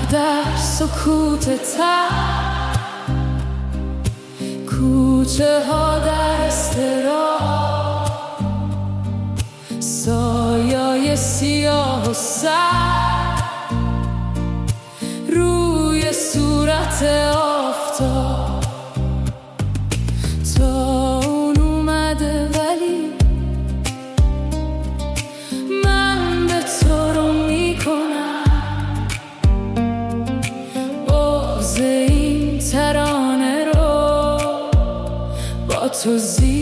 در سکوت تر، کوچه ها در اضطراب، سایه سیاه و سر روی صورت آفتاب. تا اون اومده ولی من به تو رو میکنم، بغض این ترانه رو با تو